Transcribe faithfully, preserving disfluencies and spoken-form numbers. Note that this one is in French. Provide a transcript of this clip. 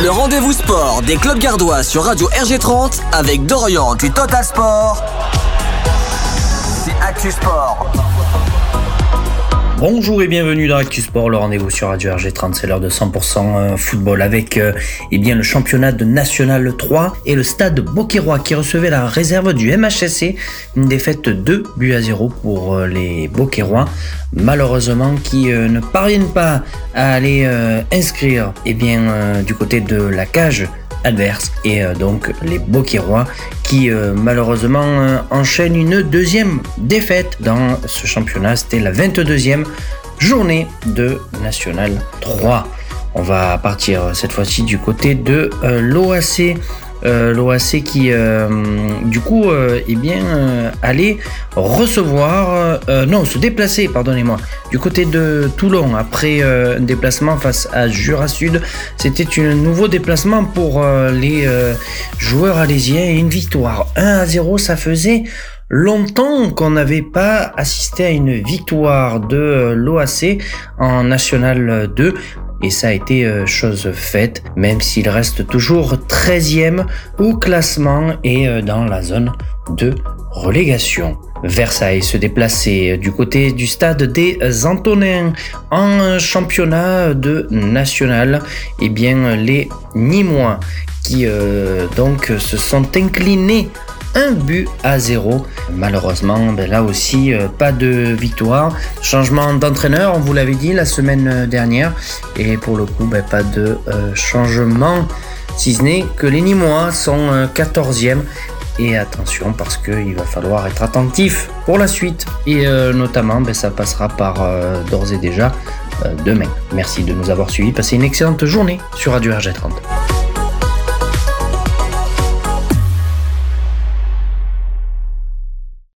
Le rendez-vous sport des clubs gardois sur Radio R G trente avec Dorian du Total Sport. C'est Actu Sport. Bonjour et bienvenue dans Actu Sport, le rendez-vous sur Radio R G trente, c'est l'heure de cent pour cent football avec euh, eh bien, le championnat de National trois et le stade Beauquerrois qui recevait la réserve du M H S C, une défaite deux buts à zéro pour euh, les Beauquerrois, malheureusement qui euh, ne parviennent pas à aller euh, inscrire eh bien, euh, du côté de la cage adverse et euh, donc les Beauquerrois qui euh, malheureusement euh, enchaînent une deuxième défaite dans ce championnat. C'était la vingt-deuxième journée de National trois. On va partir cette fois-ci du côté de euh, l'O A C. Euh, L'O A C qui euh, du coup euh, eh bien euh, allait recevoir euh, non se déplacer pardonnez-moi du côté de Toulon après euh, un déplacement face à Jura Sud. C'était un nouveau déplacement pour euh, les euh, joueurs alésiens et une victoire un à zéro. Ça faisait longtemps qu'on n'avait pas assisté à une victoire de l'O A C en National deux. Et ça a été euh, chose faite, même s'il reste toujours treizième au classement et euh, dans la zone de relégation. Versailles se déplaçait du côté du stade des Antonins en championnat de national. Et bien les Nîmois qui euh, donc se sont inclinés un but à zéro. Malheureusement, ben là aussi, euh, pas de victoire. Changement d'entraîneur, on vous l'avait dit la semaine dernière. Et pour le coup, ben, pas de euh, changement. Si ce n'est que les Nîmois sont euh, quatorzième. Et attention, parce qu'il va falloir être attentif pour la suite. Et euh, notamment, ben, ça passera par euh, d'ores et déjà euh, demain. Merci de nous avoir suivis. Passez une excellente journée sur Radio R G trente.